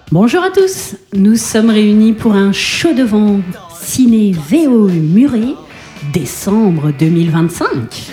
Bonjour à tous, nous sommes réunis pour un show de vent ciné VO Muret, décembre 2025.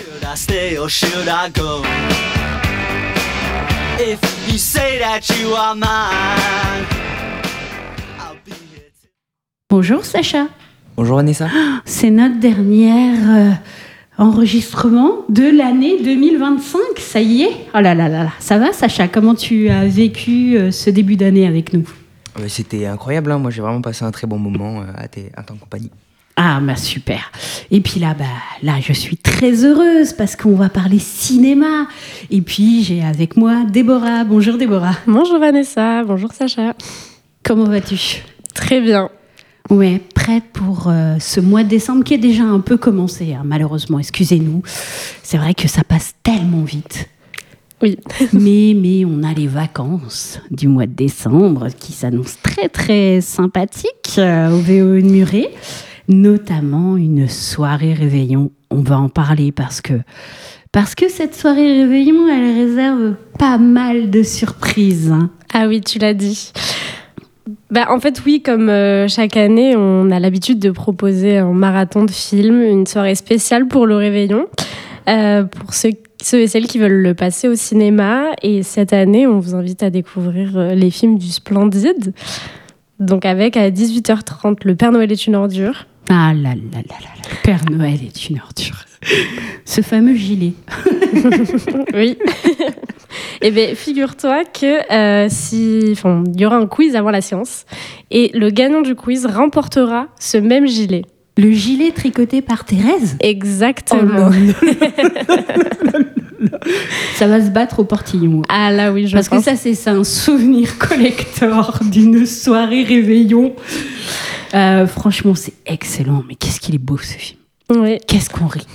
Bonjour Sacha. Bonjour Vanessa. C'est notre dernier enregistrement de l'année 2025, ça y est. Oh là là là, ça va Sacha? Comment tu as vécu ce début d'année avec nous? C'était incroyable, hein. Moi j'ai vraiment passé un très bon moment à ta compagnie. Ah bah super. Et puis là je suis très heureuse parce qu'on va parler cinéma. Et puis j'ai avec moi Déborah. Bonjour Déborah. Bonjour Vanessa, bonjour Sacha. Comment vas-tu? Très bien. Ouais, prête pour ce mois de décembre qui est déjà un peu commencé, hein, malheureusement, excusez-nous. C'est vrai que ça passe tellement vite. Oui. mais on a les vacances du mois de décembre qui s'annoncent très très sympathiques au VO Muret, notamment une soirée réveillon. On va en parler parce que cette soirée réveillon, elle réserve pas mal de surprises. Hein. Ah oui, tu l'as dit. En fait, oui, comme chaque année, on a l'habitude de proposer un marathon de films, une soirée spéciale pour le réveillon, pour ceux et celles qui veulent le passer au cinéma. Et cette année, on vous invite à découvrir les films du Splendide. Donc avec à 18h30, Le Père Noël est une ordure. Ah là là là là, le Père Noël est une ordure. Ce fameux gilet. Oui. Eh bien, figure-toi que il y aura un quiz avant la séance et le gagnant du quiz remportera ce même gilet. Le gilet tricoté par Thérèse? Exactement. Oh ça va se battre au portillon. Ah là oui, Parce que ça, c'est un souvenir collector d'une soirée réveillon. Franchement, c'est excellent. Mais qu'est-ce qu'il est beau, ce film. Oui. Qu'est-ce qu'on rit.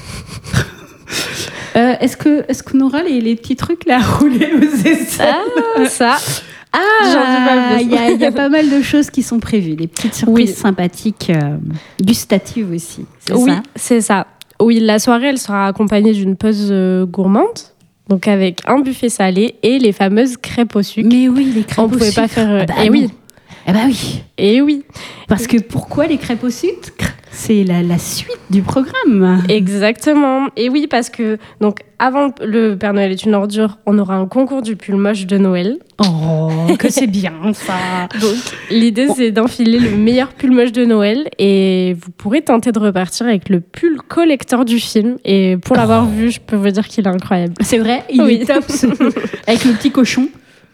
Est-ce qu'on aura les petits trucs là à rouler aux aisselles? Ah, ça. Il y a pas mal de choses qui sont prévues. Des petites surprises sympathiques, gustatives aussi. C'est ça. Oui, la soirée, elle sera accompagnée d'une pause gourmande. Donc avec un buffet salé et les fameuses crêpes au sucre. Mais oui, les crêpes au sucre. On pouvait pas faire... Et oui. Eh ben oui. Et oui. Parce que pourquoi les crêpes au sucre? C'est la suite du programme. Exactement. Et oui, parce que donc avant Le Père Noël est une ordure, on aura un concours du pull moche de Noël. Oh, que c'est bien ça. Donc l'idée, c'est d'enfiler le meilleur pull moche de Noël et vous pourrez tenter de repartir avec le pull collector du film. Et pour l'avoir vu, je peux vous dire qu'il est incroyable. C'est vrai, il est top. Avec le petit cochon.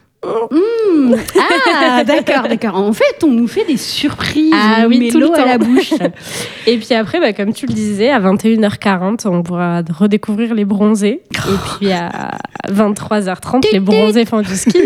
Ah, d'accord. En fait, on nous fait des surprises. Ah on oui, met tout l'eau le temps à la bouche. Et puis après, comme tu le disais, à 21h40, on pourra redécouvrir les bronzés. Et puis à 23h30, les bronzés font du ski.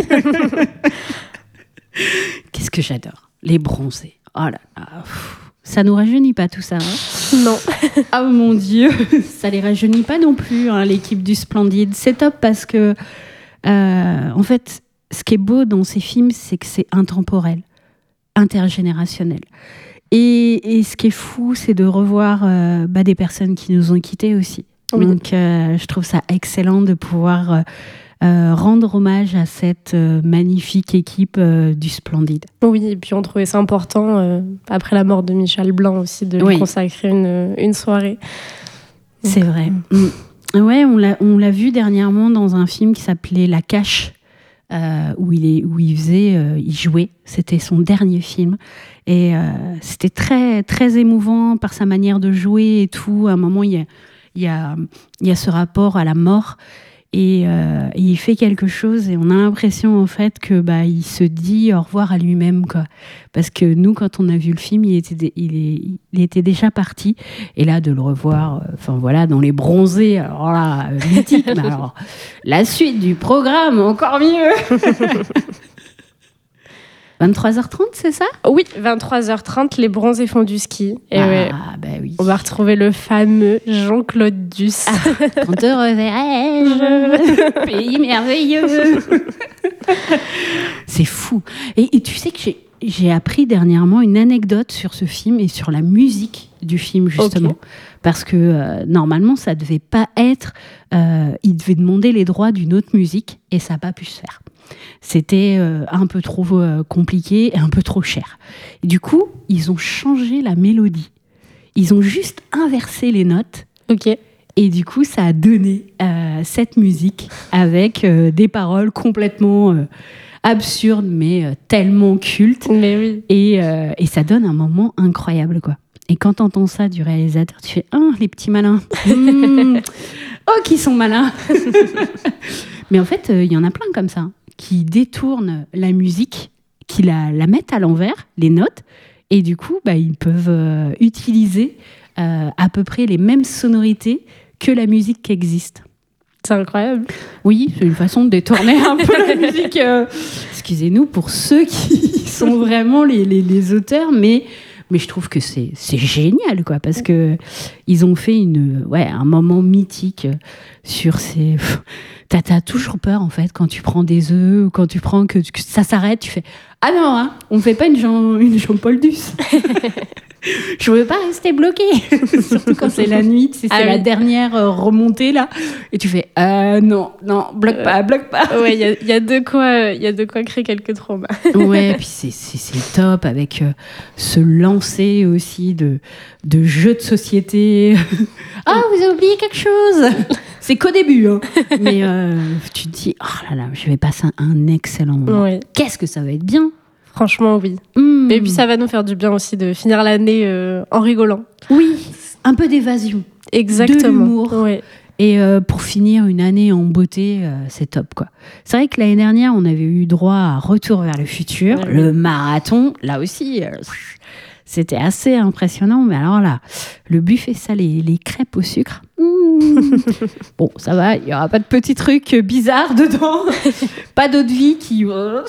Qu'est-ce que j'adore, les bronzés. Oh là là. Ça nous rajeunit pas tout ça. Hein? Non. Ah mon Dieu, ça les rajeunit pas non plus, hein, l'équipe du Splendide. C'est top parce que, en fait, ce qui est beau dans ces films, c'est que c'est intemporel, intergénérationnel. Et ce qui est fou, c'est de revoir des personnes qui nous ont quittés aussi. Oui. Donc, je trouve ça excellent de pouvoir rendre hommage à cette magnifique équipe du Splendide. Oui, et puis on trouvait ça important, après la mort de Michel Blanc aussi, de lui consacrer une soirée. C'est vrai. Ouais, on l'a vu dernièrement dans un film qui s'appelait La Cache. Où il jouait. C'était son dernier film. Et c'était très, très émouvant par sa manière de jouer et tout. À un moment, il y a ce rapport à la mort. Et il fait quelque chose et on a l'impression en fait que il se dit au revoir à lui-même, quoi. Parce que nous, quand on a vu le film, il était déjà parti. Et là, de le revoir, dans les bronzés, alors là, mythique. Mais alors, la suite du programme, encore mieux. 23h30, c'est ça? Oui, 23h30, les bronzés font du ski. Et oui. On va retrouver le fameux Jean-Claude Duss. Quand te reverrai-je, pays merveilleux. C'est fou. Et tu sais que j'ai appris dernièrement une anecdote sur ce film et sur la musique du film, justement. Okay. Parce que normalement, ça devait pas être... il devait demander les droits d'une autre musique et ça n'a pas pu se faire. C'était un peu trop compliqué et un peu trop cher. Et du coup, ils ont changé la mélodie. Ils ont juste inversé les notes. Ok. Et du coup, ça a donné cette musique avec des paroles complètement absurdes, mais tellement cultes. Mais oui. Et ça donne un moment incroyable, quoi. Et quand tu entends ça du réalisateur, tu fais « Oh, les petits malins Oh, qui sont malins !» Mais en fait, il y en a plein comme ça, qui détournent la musique, qui la mettent à l'envers, les notes, et du coup, ils peuvent utiliser à peu près les mêmes sonorités que la musique qui existe. C'est incroyable. Oui, c'est une façon de détourner un peu la musique. Excusez-nous pour ceux qui sont vraiment les auteurs, mais je trouve que c'est génial, quoi, parce que ils ont fait un moment mythique sur ces... T'as toujours peur, en fait, quand tu prends des œufs ou quand tu prends que ça s'arrête, tu fais « Ah non, hein, on ne fait pas une Jean-Paul Duss !» Je ne veux pas rester bloquée. Surtout quand c'est la nuit, c'est la dernière remontée, là. Et tu fais non, bloque pas. Ouais, il y a de quoi créer quelques traumas. Ouais, puis c'est top avec ce lancer aussi de jeux de société. Ah, vous avez oublié quelque chose. C'est qu'au début, hein. Mais tu te dis, oh là là, je vais passer un excellent moment. Ouais. Qu'est-ce que ça va être bien. Franchement, oui. Et puis ça va nous faire du bien aussi de finir l'année en rigolant. Oui, un peu d'évasion. Exactement. De l'humour. Ouais. Et pour finir une année en beauté, c'est top, quoi. C'est vrai que l'année dernière, on avait eu droit à Retour vers le futur, le marathon. Là aussi, c'était assez impressionnant. Mais alors là, le buffet salé, les crêpes au sucre... Bon, ça va, il n'y aura pas de petits trucs bizarres dedans. Pas d'eau de vie qui...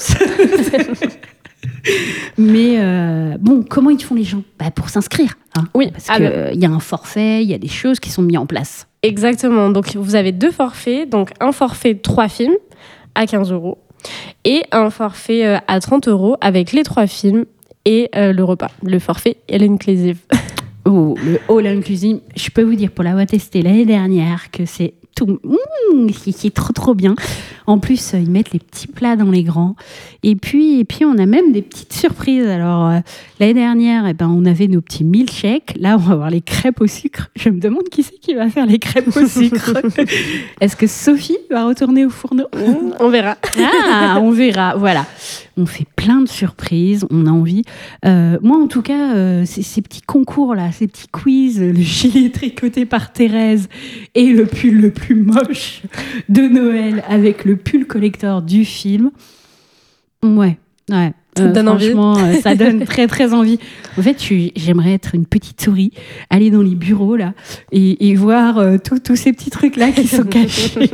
Mais bon, comment ils font les gens ? Pour s'inscrire. Hein, oui, parce qu'il y a un forfait, il y a des choses qui sont mises en place. Exactement. Donc, vous avez 2 forfaits. Donc, un forfait 3 films à 15 € et un forfait à 30 € avec les 3 films et le repas. Le forfait all inclusive. Oh, le all inclusive. Je peux vous dire, pour l'avoir testé l'année dernière, que c'est tout, c'est trop bien. En plus, ils mettent les petits plats dans les grands. Et puis on a même des petites surprises. Alors, l'année dernière, on avait nos petits milkshakes. Là, on va avoir les crêpes au sucre. Je me demande qui c'est qui va faire les crêpes au sucre. Est-ce que Sophie va retourner au fourneau ? On verra. Ah, on verra. Voilà. On fait plein de surprises. On a envie. Moi, en tout cas, ces petits concours-là, ces petits quiz, le gilet tricoté par Thérèse et le pull le plus moche de Noël avec le pull collector du film. Ouais. Ça donne envie. Franchement, ça donne très très envie. En fait, j'aimerais être une petite souris, aller dans les bureaux là et voir tous ces petits trucs là qui sont cachés.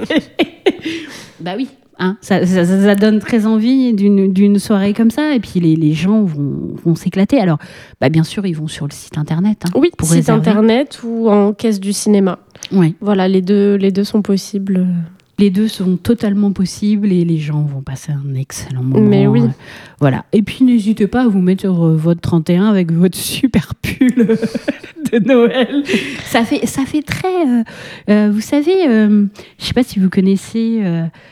Bah oui. Hein, ça donne très envie d'une soirée comme ça, et puis les gens vont s'éclater. Alors, bien sûr, ils vont sur le site internet. Hein, oui, pour site réserver. internet ou en caisse du cinéma. Ouais. Voilà, les deux sont possibles. Les deux sont totalement possibles et les gens vont passer un excellent moment. Mais oui. Voilà. Et puis, n'hésitez pas à vous mettre sur votre 31 avec votre super pull de Noël. Ça fait très... vous savez, je ne sais pas si vous connaissez...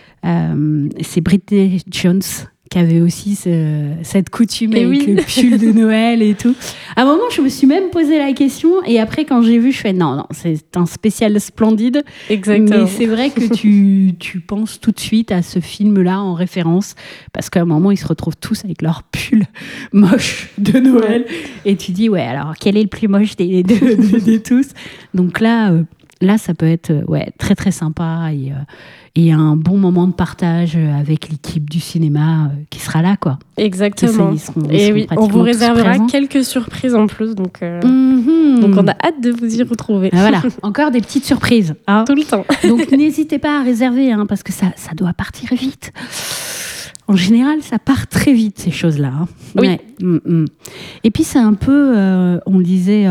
c'est Britney Jones qui avait aussi cette coutume avec le pull de Noël et tout. À un moment, je me suis même posé la question et après, quand j'ai vu, je fais non, c'est un spécial splendide. Exactement. Mais c'est vrai que tu penses tout de suite à ce film-là en référence parce qu'à un moment, ils se retrouvent tous avec leur pull moche de Noël et tu dis, ouais, alors quel est le plus moche des tous ? Donc là, ça peut être très très sympa et un bon moment de partage avec l'équipe du cinéma qui sera là, quoi. Exactement. Ils seront on vous réservera quelques surprises en plus, donc on a hâte de vous y retrouver. Voilà, encore des petites surprises. Hein. Tout le temps. Donc n'hésitez pas à réserver, hein, parce que ça doit partir vite. En général, ça part très vite, ces choses-là. Hein. Oui. Ouais. Et puis c'est un peu, on le disait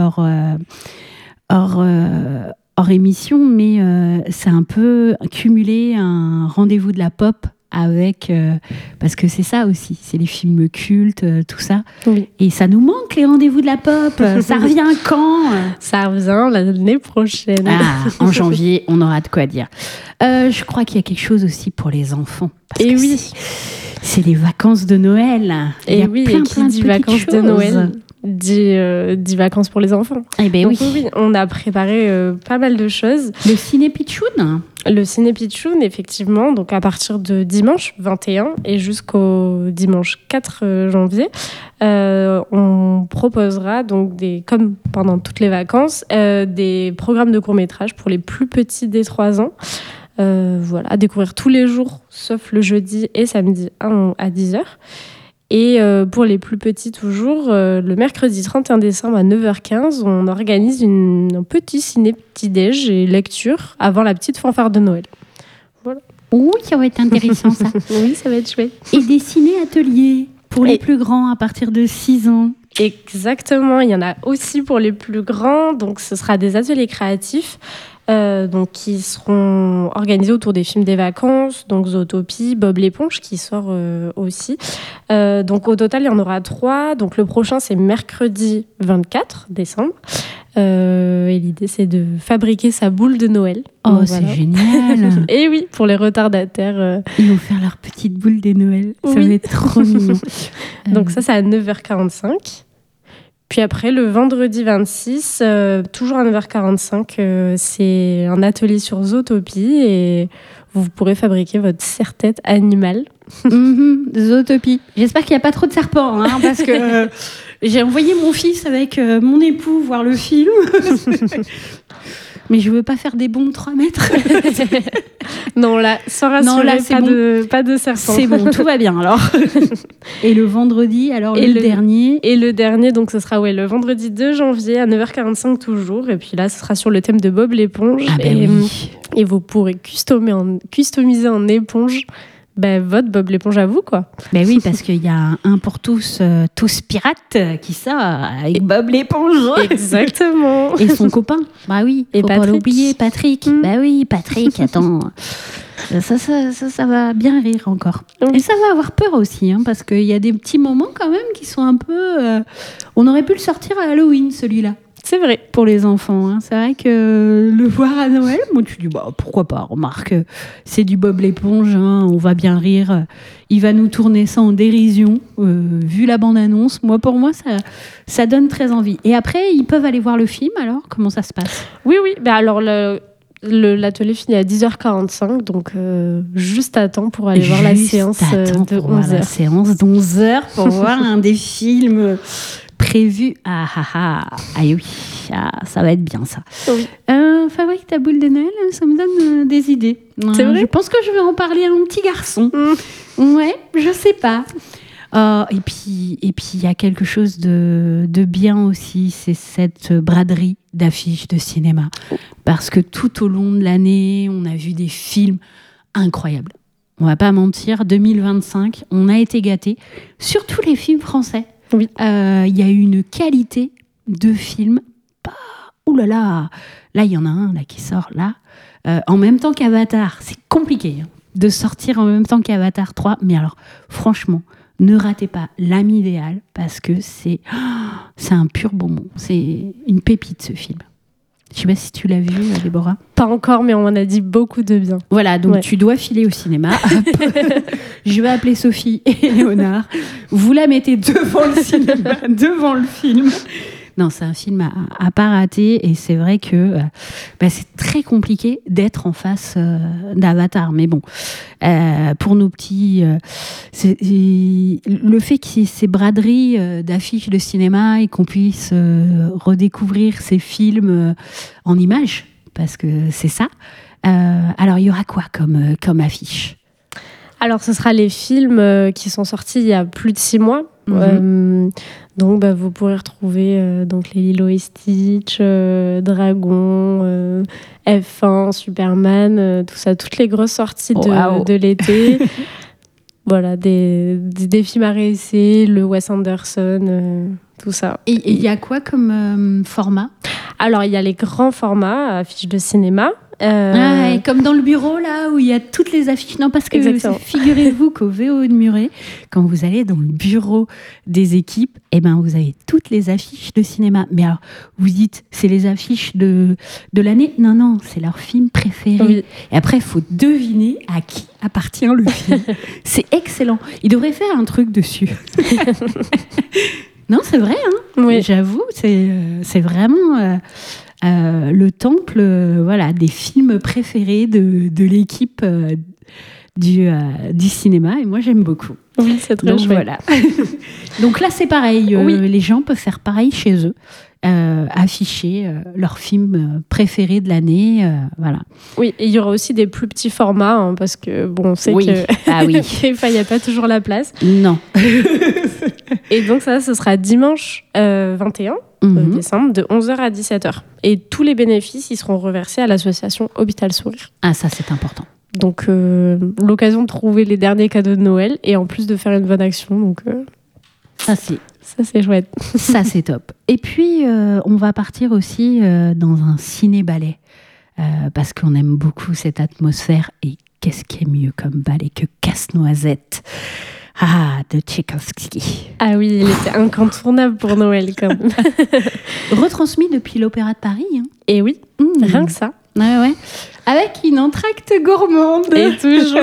hors émission, mais c'est un peu cumuler un rendez-vous de la pop avec... parce que c'est ça aussi, c'est les films cultes, tout ça. Oui. Et ça nous manque, les rendez-vous de la pop. Ça revient quand Ça revient l'année prochaine. En janvier, on aura de quoi dire. Je crois qu'il y a quelque chose aussi pour les enfants. Et oui. C'est les vacances de Noël. Et oui, et qui dit vacances de Noël dit vacances pour les enfants. Eh ben donc, oui, on a préparé pas mal de choses. Le Ciné Pitchoun. Le Ciné Pitchoun, effectivement, donc à partir de dimanche 21 et jusqu'au dimanche 4 janvier, on proposera donc comme pendant toutes les vacances, des programmes de court-métrage pour les plus petits des 3 ans. Voilà, à découvrir tous les jours, sauf le jeudi et samedi à 10h. Et pour les plus petits toujours, le mercredi 31 décembre à 9h15, on organise un petit ciné petit-déj et lecture avant la petite fanfare de Noël. Voilà. Oh, ça va être intéressant ça. Oui, ça va être chouette. Et des ciné-ateliers pour les plus grands à partir de 6 ans. Exactement, il y en a aussi pour les plus grands, donc ce sera des ateliers créatifs. Donc, qui seront organisés autour des films des vacances, donc Zootopie, Bob l'éponge qui sort aussi. Donc au total, il y en aura 3. Donc le prochain, c'est mercredi 24 décembre. Et l'idée, c'est de fabriquer sa boule de Noël. Oh, donc, c'est génial. Et oui, pour les retardataires. Ils vont faire leur petite boule de Noël. Oui. Ça va être trop mignon. Donc ça, c'est à 9h45. Puis après, le vendredi 26, toujours à 9h45, c'est un atelier sur Zootopie et vous pourrez fabriquer votre serre-tête animale. Zootopie. J'espère qu'il n'y a pas trop de serpents, hein, parce que j'ai envoyé mon fils avec mon époux voir le film. Mais je veux pas faire des bonds de 3 mètres. Non, là, sans rassurer, pas de serpent. C'est bon, tout va bien alors. Et le vendredi, alors le dernier. Et le dernier, donc ce sera le vendredi 2 janvier à 9h45 toujours. Et puis là, ce sera sur le thème de Bob l'éponge. Et vous pourrez customiser en éponge votre Bob l'éponge à vous, quoi. Ben oui, parce qu'il y a un pour tous pirates qui sort avec Bob l'éponge. Exactement. Et son copain. Bah oui, faut pas l'oublier, Patrick. Bah oui, Patrick, attends. Ça va bien rire encore. Et ça va avoir peur aussi, hein, parce qu'il y a des petits moments quand même qui sont un peu... On aurait pu le sortir à Halloween, celui-là. C'est vrai. Pour les enfants. Hein. C'est vrai que le voir à Noël, moi, tu dis, pourquoi pas, remarque, c'est du Bob l'éponge, hein, on va bien rire. Il va nous tourner ça en dérision. Vu la bande-annonce, pour moi, ça donne très envie. Et après, ils peuvent aller voir le film, alors comment ça se passe ? Oui. Alors, l'atelier finit à 10h45, donc juste à temps pour aller voir la séance de 11h. La séance d'11h pour voir un des films... prévu. Oui, ça va être bien ça. Oui. Fabrique ta boule de Noël, ça me donne des idées. C'est vrai ? Je pense que je vais en parler à mon petit garçon. Ouais, je sais pas. Et puis il y a quelque chose de bien aussi, c'est cette braderie d'affiches de cinéma. Parce que tout au long de l'année, on a vu des films incroyables. On va pas mentir, 2025, on a été gâtés. Surtout les films français. Oui. Y a eu une qualité de film. Ouh là là, là il y en a un là qui sort là en même temps qu'Avatar. C'est compliqué de sortir en même temps qu'Avatar 3, mais alors franchement, ne ratez pas L'âme idéale parce que c'est un pur bonbon. C'est une pépite ce film. Je sais pas si tu l'as vu, Déborah. Pas encore, mais on m'en a dit beaucoup de bien. Voilà, donc tu dois filer au cinéma. Je vais appeler Sophie et Léonard. Vous la mettez devant le cinéma, devant le film. Non, c'est un film à pas rater. Et c'est vrai que c'est très compliqué d'être en face d'Avatar. Mais bon, pour nos petits... le fait qu'il y ait ces braderies d'affiches de cinéma et qu'on puisse redécouvrir ces films en images, parce que c'est ça. Alors, il y aura quoi comme affiche ? Alors, ce sera les films qui sont sortis il y a plus de 6 mois. Donc, vous pourrez retrouver les Lilo et Stitch, Dragon, F1, Superman, tout ça, toutes les grosses sorties de l'été. Voilà, des films à réessayer, le Wes Anderson, tout ça. Et il y a quoi comme format ? Alors, il y a les grands formats, affiches de cinéma, Et comme dans le bureau, là, où il y a toutes les affiches. Non, parce que figurez-vous qu'au VO de Muret, quand vous allez dans le bureau des équipes, vous avez toutes les affiches de cinéma. Mais alors, vous dites, c'est les affiches de l'année ? Non, c'est leur film préféré. Oui. Et après, il faut deviner à qui appartient le film. C'est excellent. Ils devraient faire un truc dessus. Non, c'est vrai, hein. Oui. J'avoue, c'est vraiment le temple des films préférés de l'équipe du cinéma. Et moi, j'aime beaucoup. Oui, c'est très chouette. Voilà. Donc là, c'est pareil. Les gens peuvent faire pareil chez eux. Afficher leur film préféré de l'année. Voilà. Oui, et il y aura aussi des plus petits formats, parce que, on sait que des fois, il n'y a pas toujours la place. Non. Et donc ça, ce sera dimanche 21 décembre, de 11h à 17h. Et tous les bénéfices, ils seront reversés à l'association Hôpital Sourire. Ah, ça, c'est important. Donc, l'occasion de trouver les derniers cadeaux de Noël, et en plus de faire une bonne action. Donc, ça, c'est chouette. Ça, c'est top. Et puis, on va partir aussi dans un ciné-ballet, parce qu'on aime beaucoup cette atmosphère. Et qu'est-ce qui est mieux comme ballet que Casse-Noisette de Tchaïkovski. Ah oui, il était incontournable pour Noël, quand même. Retransmis depuis l'Opéra de Paris. Hein. Et oui, rien que ça. Ouais. Avec une entracte gourmande. Et toujours.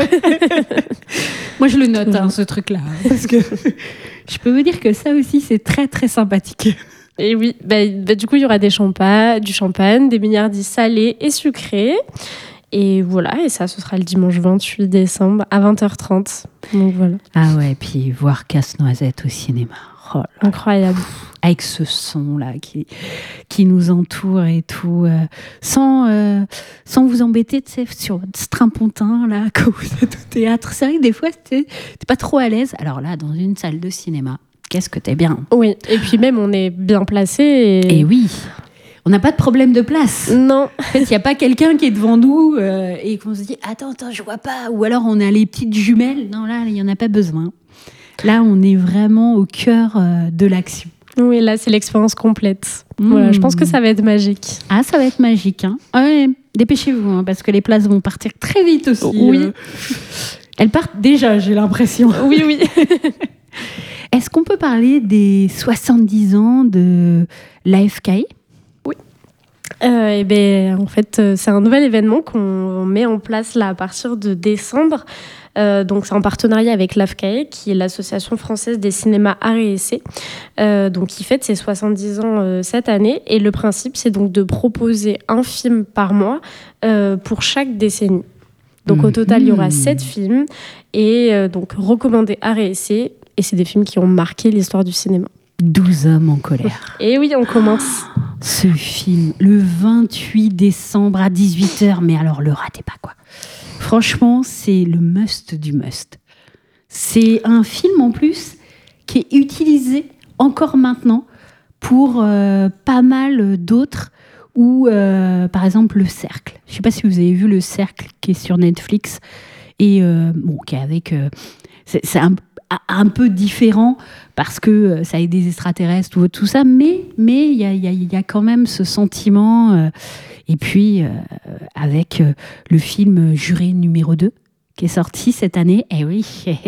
Moi, je le note, ce truc-là. Parce que je peux vous dire que ça aussi, c'est très, très sympathique. Et oui, du coup, il y aura du champagne, des mignardises salées et sucrées. Et voilà, et ça, ce sera le dimanche 28 décembre à 20h30. Donc voilà. Ah ouais, puis voir Casse-Noisette au cinéma. Oh là. Incroyable. Avec ce son-là qui nous entoure et tout, sans vous embêter sur votre strapontin, là, quand vous êtes au théâtre. C'est vrai que des fois, t'es pas trop à l'aise. Alors là, dans une salle de cinéma, qu'est-ce que t'es bien. Oui, et puis même, on est bien placé. Et oui, on n'a pas de problème de place. Non. En fait, il n'y a pas quelqu'un qui est devant nous et qu'on se dit « Attends, je vois pas ». Ou alors, on a les petites jumelles. Non, là, il n'y en a pas besoin. Là, on est vraiment au cœur de l'action. Oui, là, c'est l'expérience complète. Voilà, je pense que ça va être magique. Ah, ça va être magique. Hein. Ouais, dépêchez-vous, parce que les places vont partir très vite aussi. Oui. Elles partent déjà, j'ai l'impression. Oui. Est-ce qu'on peut parler des 70 ans de l'AFKI ? Oui. En fait, c'est un nouvel événement qu'on met en place là, à partir de décembre. Donc c'est en partenariat avec l'AFCAE, qui est l'association française des cinémas arts et essais, donc qui fête ses 70 ans cette année. Et le principe, c'est donc de proposer un film par mois pour chaque décennie. Donc au total, il y aura 7 films et donc recommandés arts et essais. Et c'est des films qui ont marqué l'histoire du cinéma. 12 hommes en colère. Et oui, on commence. Ce film, le 28 décembre à 18h, mais alors le ratez pas, quoi. Franchement, c'est le must du must. C'est un film en plus qui est utilisé encore maintenant pour pas mal d'autres, ou par exemple Le Cercle. Je ne sais pas si vous avez vu Le Cercle qui est sur Netflix et qui est avec... c'est un peu différent parce que ça a des extraterrestres ou tout ça, mais il y a quand même ce sentiment. Et puis, avec le film Juré numéro 2, qui est sorti cette année, et oui.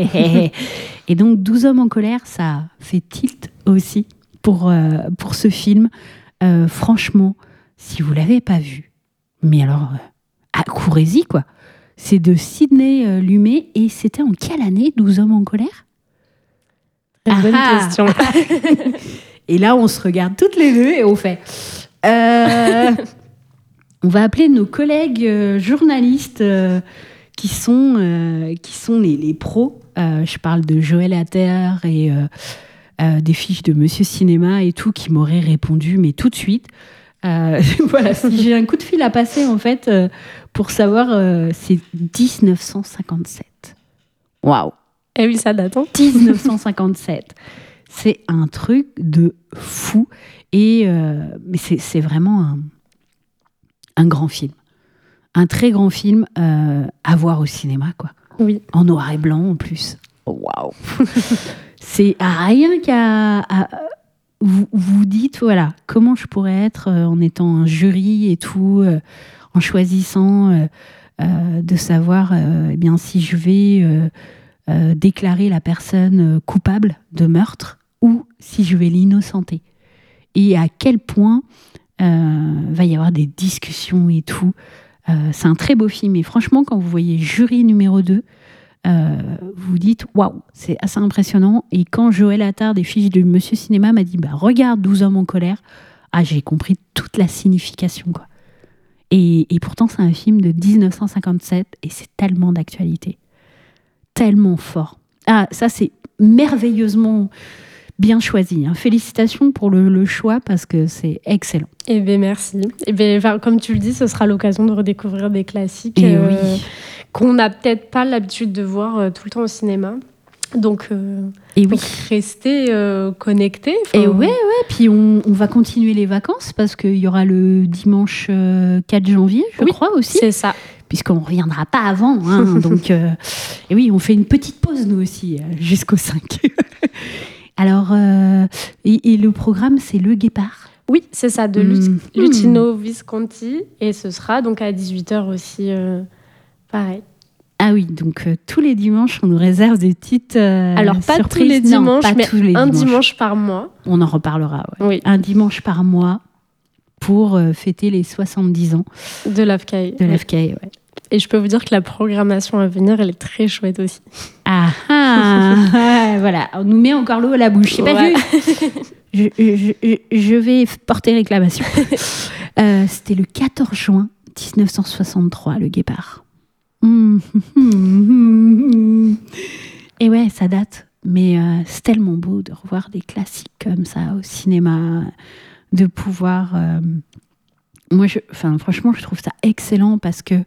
Et donc, 12 hommes en colère, ça fait tilt aussi pour ce film. Franchement, si vous ne l'avez pas vu, mais alors, courez-y, quoi. C'est de Sidney Lumet, et c'était en quelle année, 12 hommes en colère ? Bonne question. Et là, on se regarde toutes les deux et on fait... on va appeler nos collègues journalistes qui sont les pros. Je parle de Joël Atter et des fiches de Monsieur Cinéma et tout, qui m'auraient répondu, mais tout de suite. Voilà, si j'ai un coup de fil à passer, en fait, pour savoir, c'est 1957. Waouh! Eh oui, ça date. 1957. C'est un truc de fou. Et mais c'est vraiment un grand film. Un très grand film à voir au cinéma, quoi. Oui. En noir et blanc, en plus. Waouh! C'est rien qu'à... Vous dites, voilà, comment je pourrais être en étant un jury et tout, en choisissant de savoir eh bien, si je vais déclarer la personne coupable de meurtre ou si je vais l'innocenter. Et à quel point va y avoir des discussions et tout. C'est un très beau film. Et franchement, quand vous voyez Jury numéro 2, vous vous dites waouh, c'est assez impressionnant. Et quand Joël Attard des Fiches de Monsieur Cinéma m'a dit regarde 12 hommes en colère, j'ai compris toute la signification, quoi. Et pourtant, c'est un film de 1957 et c'est tellement d'actualité. Tellement fort. Ça, c'est merveilleusement bien choisi. Félicitations pour le choix parce que c'est excellent. Eh bien, merci. Eh bien, comme tu le dis, ce sera l'occasion de redécouvrir des classiques qu'on n'a peut-être pas l'habitude de voir tout le temps au cinéma. Donc restez connectés. Et puis on va continuer les vacances parce qu'il y aura le dimanche 4 janvier, je crois aussi. C'est ça. Puisqu'on ne reviendra pas avant. Donc, et oui, on fait une petite pause, nous aussi, jusqu'au 5. Alors, et le programme, c'est Le Guépard. Oui, c'est ça, de Luchino Visconti. Et ce sera donc à 18h aussi, pareil. Ah oui, donc tous les dimanches, on nous réserve des petites alors, pas surprises. Tous les dimanches, non, mais tous les un dimanches. dimanche par mois. On en reparlera, ouais. Oui. Un dimanche par mois pour fêter les 70 ans de l'AFCAE. Ouais. Et je peux vous dire que la programmation à venir, elle est très chouette aussi. Voilà, on nous met encore l'eau à la bouche. J'ai pas vu. Je vais porter réclamation. C'était le 14 juin 1963, Le Guépard. Et ouais, ça date. Mais c'est tellement beau de revoir des classiques comme ça au cinéma, de pouvoir... franchement, je trouve ça excellent parce que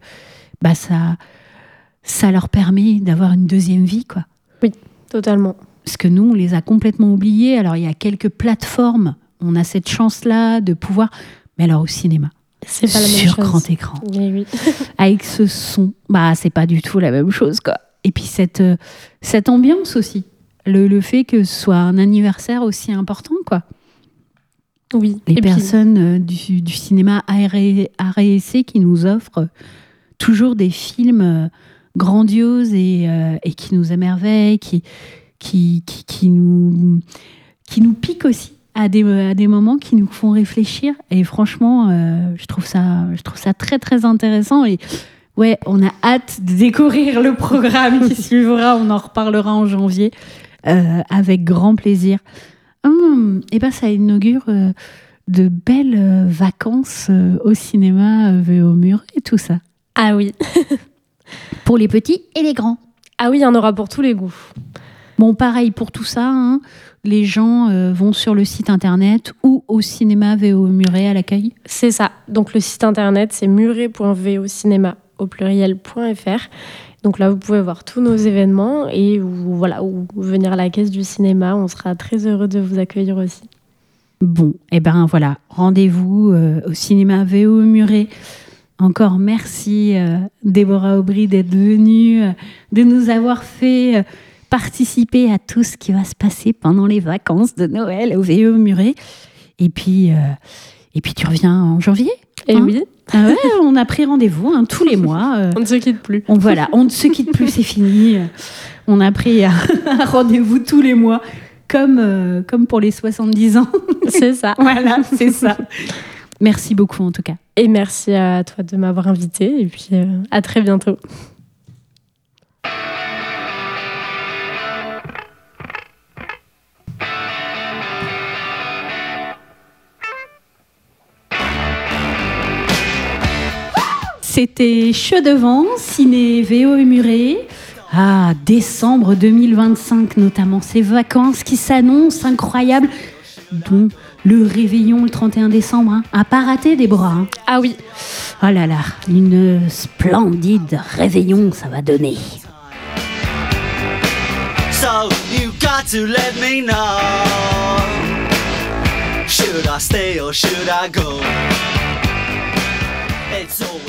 ça leur permet d'avoir une deuxième vie, quoi. Oui, totalement. Parce que nous, on les a complètement oubliés. Alors, il y a quelques plateformes, on a cette chance-là de pouvoir... Mais alors, au cinéma, c'est pas la même chose. Sur grand écran. Oui. Avec ce son, c'est pas du tout la même chose, quoi. Et puis, cette ambiance aussi. Le fait que ce soit un anniversaire aussi important, quoi. Oui. Les personnes du cinéma art et essai qui nous offrent toujours des films grandioses et qui nous émerveillent, qui nous piquent aussi à des moments qui nous font réfléchir. Et franchement, je trouve ça très, très intéressant. Et ouais, on a hâte de découvrir le programme qui suivra. On en reparlera en janvier avec grand plaisir. Et ça inaugure de belles vacances au cinéma VO Mur et tout ça. Ah oui. Pour les petits et les grands. Ah oui, il y en aura pour tous les goûts. Bon, pareil pour tout ça, les gens vont sur le site internet ou au cinéma VO Muret à l'accueil. C'est ça. Donc le site internet, c'est muret.vocinéma au pluriel.fr. Donc là, vous pouvez voir tous nos événements et ou venir à la caisse du cinéma. On sera très heureux de vous accueillir aussi. Bon, voilà, rendez-vous au cinéma VO Muret. Encore merci Déborah Aubry d'être venue, de nous avoir fait participer à tout ce qui va se passer pendant les vacances de Noël au VO Muret. Et puis tu reviens en janvier. Et oui. On a pris rendez-vous tous les mois. On ne se quitte plus. On ne se quitte plus, c'est fini. On a pris un rendez-vous tous les mois, comme pour les 70 ans. C'est ça. Voilà, c'est ça. Merci beaucoup en tout cas. Et merci à toi de m'avoir invitée. Et puis à très bientôt. C'était Chaud devant, ciné VO Muret. Décembre 2025 notamment, ces vacances qui s'annoncent incroyables, dont le réveillon le 31 décembre. À pas rater, Déborah. Ah oui. Oh là là, une splendide réveillon, ça va donner. So you got to let me know. Should I stay or should I go? It's always